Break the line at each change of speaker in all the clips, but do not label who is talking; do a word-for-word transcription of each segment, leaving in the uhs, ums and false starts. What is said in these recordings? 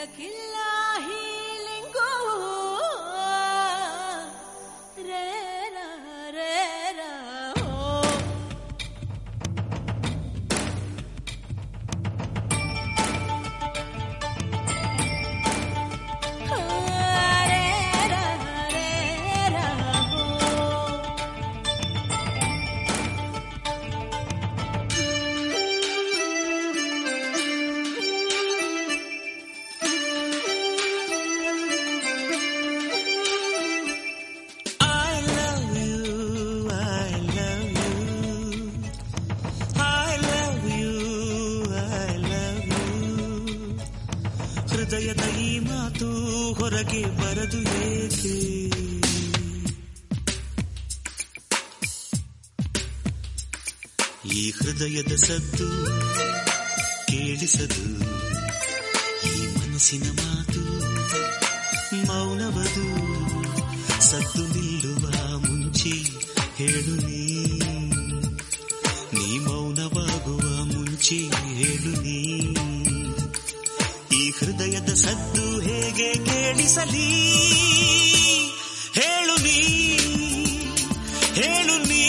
ಇದಕ್ಕಿಲ್ಲ ಹೀಲಿಂಗೋ ರೇರ ರೇರ
ಹೃದಯದ ಈ ಮಾತು ಹೊರಗೆ ಬರದು ಏಕೆ? ಈ ಹೃದಯದ ಸದ್ದು ಕೇಳಿಸದು, ಈ ಮನಸ್ಸಿನ ಮಾತು ಮೌನವದು. ಸದ್ದು ನಿಲ್ಲುವ ಮುಂಚೆ ಹೇಳು ನೀ, ನೀ ಮೌನವಾಗುವ ಮುಂಚೆ ಹೇಳು ನೀ. ಈ ಹೃದಯದ ಸದ್ದು ಹೇಗೆ ಕೇಳಿಸಲಿ? ಹೇಳು ನೀ, ಹೇಳು ನೀ,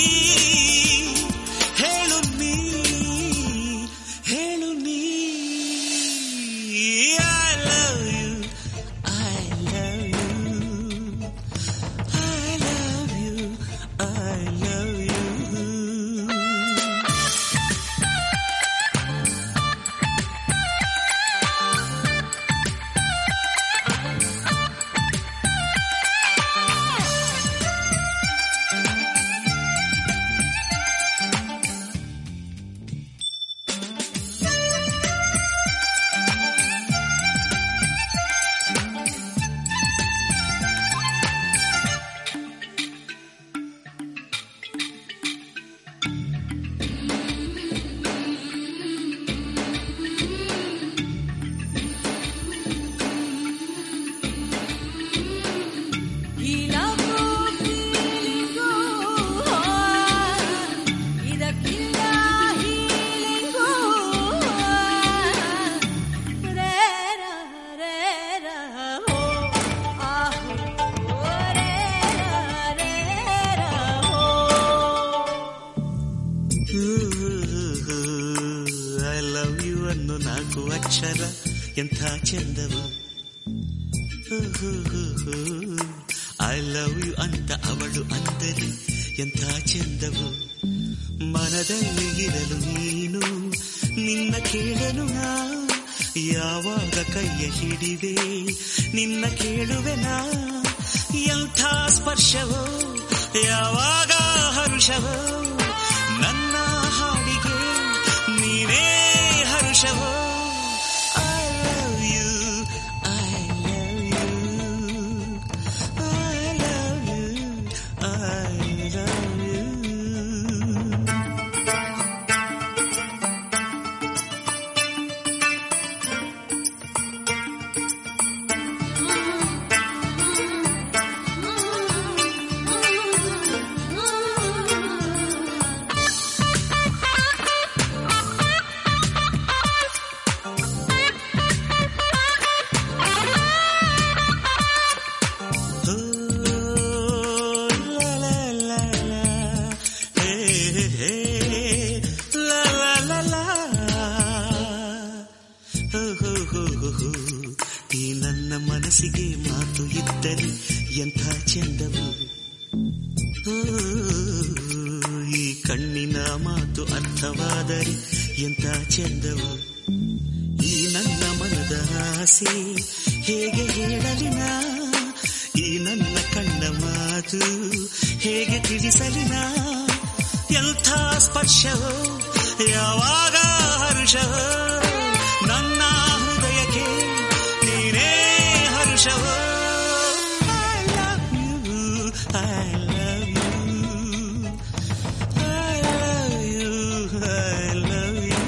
ಹೇಳು ನೀ, ಹೇಳು ನೀ. I love you, I love you, I love you, I love you. ನಾಲ್ಕು ಅಕ್ಷರ ಎಂಥ ಚಂದವು. ಐ ಲವ್ ಯು ಅಂತ ಅವಳು ಅಂದರೆ ಎಂಥ ಚಂದವು. ಮನದಲ್ಲಿ ಇರಲು ನೀನು ನಿನ್ನ ಕೇಳಲು ನಾ, ಯಾವಾಗ ಕೈಯ ಹಿಡಿವೆ ನಿನ್ನ ಕೇಳುವೆನಾ. ಎಂಥ ಸ್ಪರ್ಶವೋ ಯಾವಾಗ ಹರುಷವೋ, ನನ್ನ ಹಾಡಿಗೆ ನೀನೇ ಹರುಷವೋ. I love you, I love you, I love you, I love you. ಈ ನನ್ನ ಮನಸ್ಸಿಗೆ ಮಾತು ಇದ್ದರೆ ಎಂಥ ಚಂದವು. ಈ ಕಣ್ಣಿನ ಮಾತು ಅರ್ಥವಾದರೆ ಎಂಥ ಚಂದವು. ಈ ನನ್ನ ಮನದ ಆಸೆ ಹೇಗೆ ಹೇಳಲಿನ, ಈ ನನ್ನ ಕಣ್ಣ ಮಾತು ಹೇಗೆ ತಿಳಿಸಲಿನ. ಎಂಥ ಸ್ಪರ್ಶವೋ ಯಾವಾಗ ಹರುಷವೋ, ನನ್ನ ಹೃದಯಕ್ಕೆ ನೀನೇ ಹರುಷವೋ. I love you, I love you, I love you, I love you.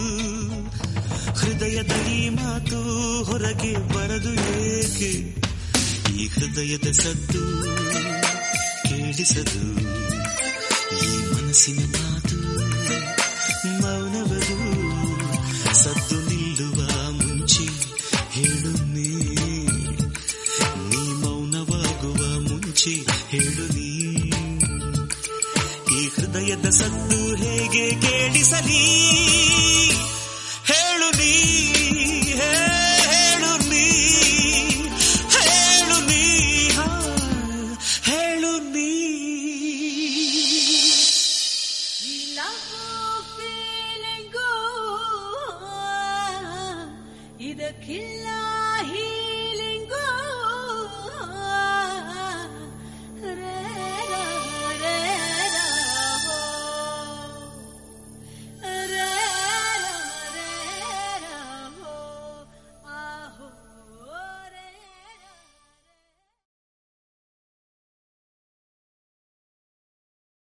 ಹೃದಯದ ಈ ಮಾತು ಹೊರಗೆ ಬರದು ಏಕೆ? ಈ ಹೃದಯದ ಸದ್ದು ಕೇಳಿಸದು, ಈ ಮನಸ್ಸಿನ ಮಾತು ಮೌನವದು. ಸದ್ದು ನಿಲ್ಲುವ ಮುಂಚೆ ಹೇಳು ನೀ. ಸದ್ದು ಹೇಗೆ ಕೇಳಿಸಲಿ